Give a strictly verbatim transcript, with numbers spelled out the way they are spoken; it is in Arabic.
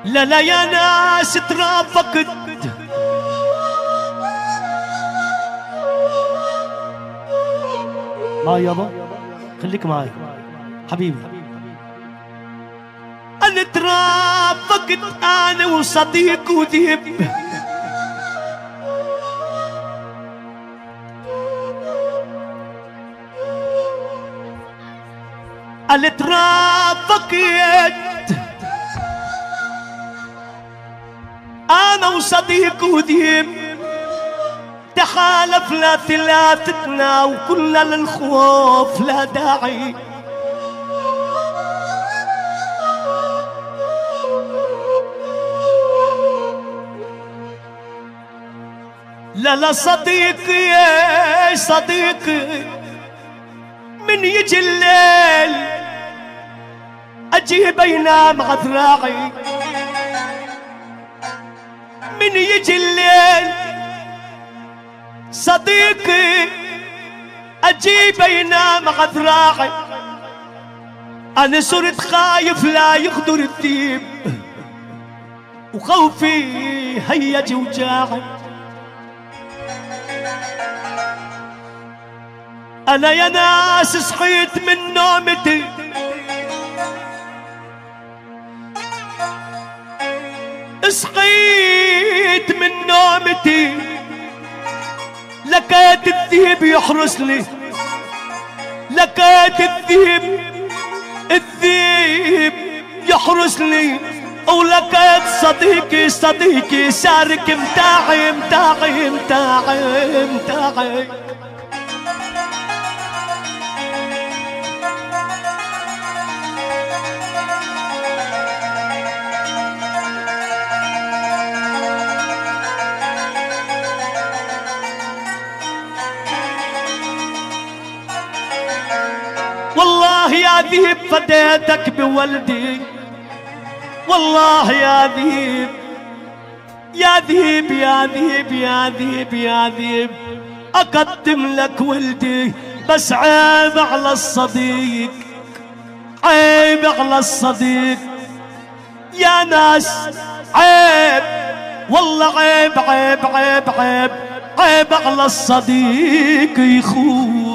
لا لا يا ناس ترافقت ما يابا خليك معي حبيبي. انا ترافقت انا وصديق وديب انا ترافقت انا وصديق وديب تحالفنا ثلاثتنا وكلنا للخوف لا داعي. لا لا صديقي يا صديقي من يجي الليل اجيب ينام عذراعي. من يجي الليل صديقي اجيب ينام عذراعي. انا صرت خايف لا يغدر الديب وخوفي هيج وجاعي. انا يا ناس صحيت من نومتي صحيت من نومتي لقيت الذيب يحرس لي. لقيت الذيب الذيب يحرس لي ولقيت صديقي صديقي سارك متاعي متاعي متاعي متاعي. والله يا ذيب فديتك بولدي. والله يا ذيب يا ذيب يا ذيب يا ذيب يا ذيب أقدم لك ولدي. بس عيب على الصديق عيب على الصديق يا ناس عيب والله عيب عيب عيب عيب عيب على الصديق يخون.